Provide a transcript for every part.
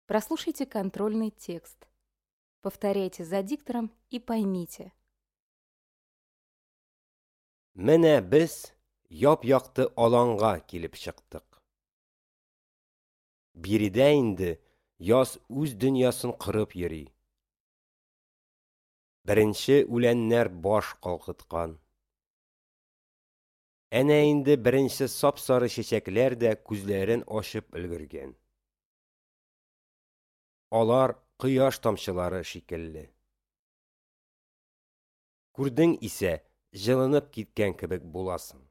Прослушайте контрольный текст. Повторяйте за диктором и поймите. Менә без яп-якты аланга килеп чыктык. Биредә инде яз үз дөньясын кырып йөри. Беренче үләннәр баш калкыткан. Әнә инде беренче сап-сары чәчәкләр дә күзләрен ачып өлгергән. Алар кояш тамчылары шикелле. Күрдең исә, җылынып киткән кебек буласың.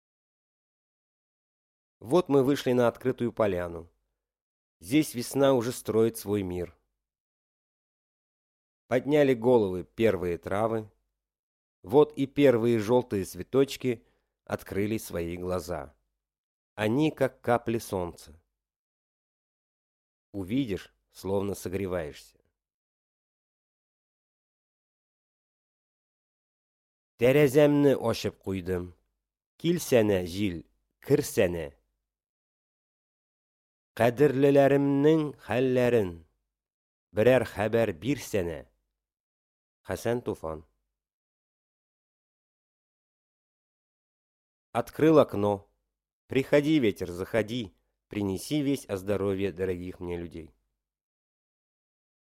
Вот мы вышли на открытую поляну. Здесь весна уже строит свой мир. Подняли головы первые травы. Вот и первые желтые цветочки открыли свои глаза. Они как капли солнца. Увидишь, словно согреваешься. Тәрәзәмне ачып куйдым. Килсәнә, җил, керсәнә. Кадерлеләремнең хәлләрен берәр хәбәр бирсәнә. Хәсән Туфан. Открыл окно. Приходи, ветер, заходи. Принеси весть о здоровье дорогих мне людей.